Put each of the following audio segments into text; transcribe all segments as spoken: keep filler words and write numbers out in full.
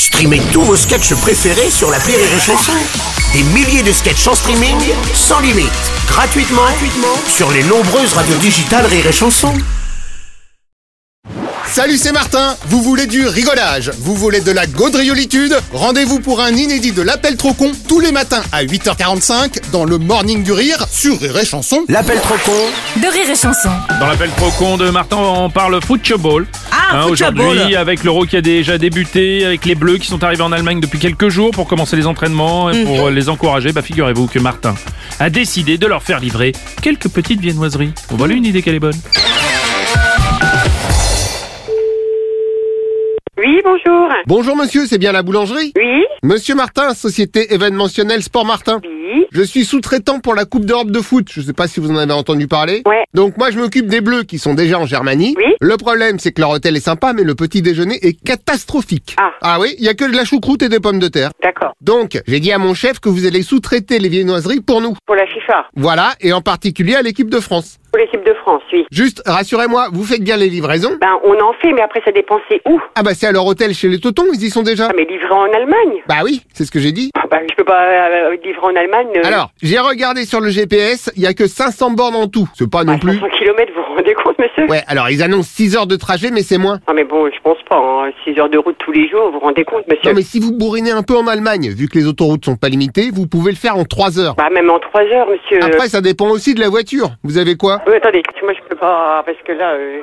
Streamez tous vos sketchs préférés sur l'appli Rire et Chanson. Des milliers de sketchs en streaming, sans limite, gratuitement, gratuitement sur les nombreuses radios digitales Rire et Chanson. Salut, c'est Martin. Vous voulez du rigolage? Vous voulez de la gaudriolitude? Rendez-vous pour un inédit de l'Appel trop con tous les matins à huit heures quarante-cinq dans le Morning du Rire sur Rire et Chanson. L'appel trop con de Rire et Chanson. Dans l'appel trop con de Martin, on parle football. Ah, hein, aujourd'hui, avec l'Euro qui a déjà débuté, avec les Bleus qui sont arrivés en Allemagne depuis quelques jours pour commencer les entraînements et pour mmh. les encourager, bah figurez-vous que Martin a décidé de leur faire livrer quelques petites viennoiseries. On voit une idée qu'elle est bonne. Oui, bonjour. Bonjour monsieur, c'est bien la boulangerie? Oui. Monsieur Martin, société événementielle Sport Martin. Oui. Je suis sous-traitant pour la Coupe d'Europe de foot. Je sais pas si vous en avez entendu parler. Ouais. Donc moi je m'occupe des Bleus qui sont déjà en Germanie. Oui. Le problème c'est que leur hôtel est sympa mais le petit déjeuner est catastrophique. Ah. Ah oui, il y a que de la choucroute et des pommes de terre. D'accord. Donc j'ai dit à mon chef que vous allez sous-traiter les viennoiseries pour nous. Pour la FIFA. Voilà, et en particulier à l'équipe de France. Pour l'équipe de France, oui. Juste, rassurez-moi, vous faites bien les livraisons? Ben, on en fait, mais après, ça dépend c'est où. Ah bah c'est à leur hôtel chez les Totons, ils y sont déjà. Ah, mais livré en Allemagne. Bah oui, c'est ce que j'ai dit. Ah, ben, je peux pas euh, livrer en Allemagne. Euh... Alors, j'ai regardé sur le G P S, il y a que cinq cents bornes en tout. C'est pas non bah, plus... cinq cents kilomètres, vous vous rendez compte, monsieur? Ouais, alors ils annoncent six heures de trajet, mais c'est moins. Ah, mais bon, je pense pas, hein. six heures de route tous les jours, vous vous rendez compte, monsieur? Non mais si vous bourrinez un peu en Allemagne, vu que les autoroutes sont pas limitées, vous pouvez le faire en trois heures. Bah, même en trois heures, monsieur. Après, ça dépend aussi de la voiture. Vous avez quoi? Oui, attendez, moi, je peux pas, parce que là... Euh...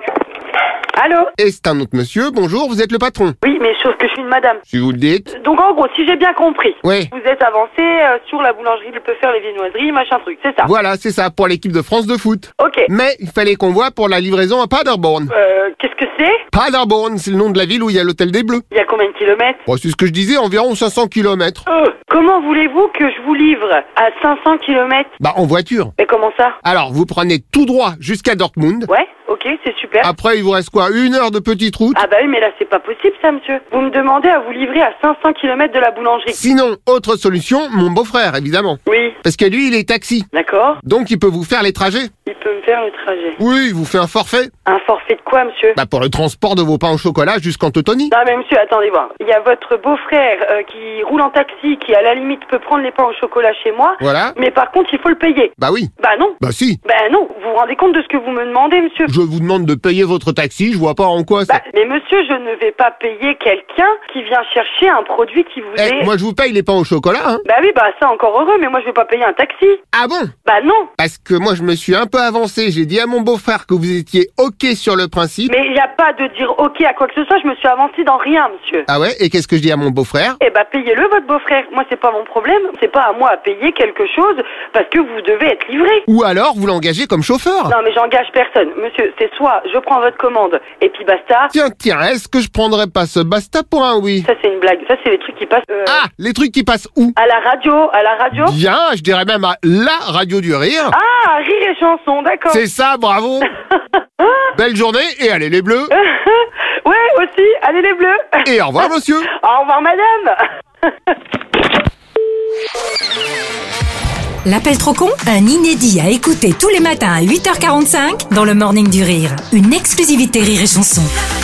Allô? Et c'est un autre monsieur, bonjour, vous êtes le patron. Oui, mais sauf que je suis une madame. Si vous le dites. Donc, en gros, si j'ai bien compris, Ouais. vous êtes avancé euh, sur la boulangerie, il peut faire les viennoiseries, machin truc, c'est ça? Voilà, c'est ça, pour l'équipe de France de foot. Ok. Mais il fallait qu'on voit pour la livraison à Paderborn. Euh, qu'est-ce que c'est? Paderborn, c'est le nom de la ville où il y a l'hôtel des Bleus. Il y a combien de kilomètres? Bon, c'est ce que je disais, environ cinq cents kilomètres. Euh, comment voulez-vous que je vous livre à cinq cents kilomètres? Bah, en voiture. Mais comment ça? Alors, vous prenez tout droit jusqu'à Dortmund. Ouais, ok, c'est super. Après, il vous reste quoi? Une heure de petite route? Ah bah oui, mais là, c'est pas possible, ça, monsieur. Vous me demandez à vous livrer à cinq cents kilomètres de la boulangerie. Sinon, autre solution, mon beau-frère, évidemment. Oui, Parce que lui, il est taxi. d'accord. Donc, il peut vous faire les trajets. Il peut me faire le trajet. Oui, il vous fait un forfait. Un forfait de quoi, monsieur? Bah, pour le transport de vos pains au chocolat jusqu'en Teutonie. Non, mais monsieur, attendez voir. Il y a votre beau-frère euh, qui roule en taxi, qui, à la limite, peut prendre les pains au chocolat chez moi. Voilà. Mais par contre, il faut le payer. Bah oui. Bah non. Bah si. Bah non. Vous vous rendez compte de ce que vous me demandez, monsieur? Je vous demande de payer votre taxi, je vois pas en quoi ça... Bah, mais monsieur, je ne vais pas payer quelqu'un qui vient chercher un produit qui vous Eh, est... moi je vous paye les pains au chocolat, hein. Bah oui, bah ça encore heureux, mais moi je vais pas payer un taxi. Ah bon? Bah non. Parce que moi je me suis un peu avancé, j'ai dit à mon beau-frère que vous étiez ok sur le principe. Mais il n'y a pas de dire ok à quoi que ce soit, je me suis avancé dans rien, monsieur. Ah ouais? Et qu'est-ce que je dis à mon beau-frère? Eh bah payez-le, votre beau-frère. Moi c'est pas mon problème, c'est pas à moi à payer quelque chose parce que vous devez être livré. Ou alors vous l'engagez comme chauffeur? Non mais j'engage personne. Monsieur, c'est soit je prends votre commande et puis basta. Tiens, tiens, est-ce que je prendrais pas ce basta pour un oui? Ça c'est une blague, ça c'est les trucs qui passent... Euh, Ah, les trucs qui passent où? à la radio, à la radio. Bien, je dirais même à la radio du rire. Ah, rire et chanson, d'accord. C'est ça, bravo. Belle journée et allez les bleus. Ouais, aussi, allez les bleus. Et au revoir monsieur. Au revoir madame. L'appel trop con, un inédit à écouter tous les matins à huit heures quarante-cinq dans le Morning du Rire. Une exclusivité Rire et Chanson.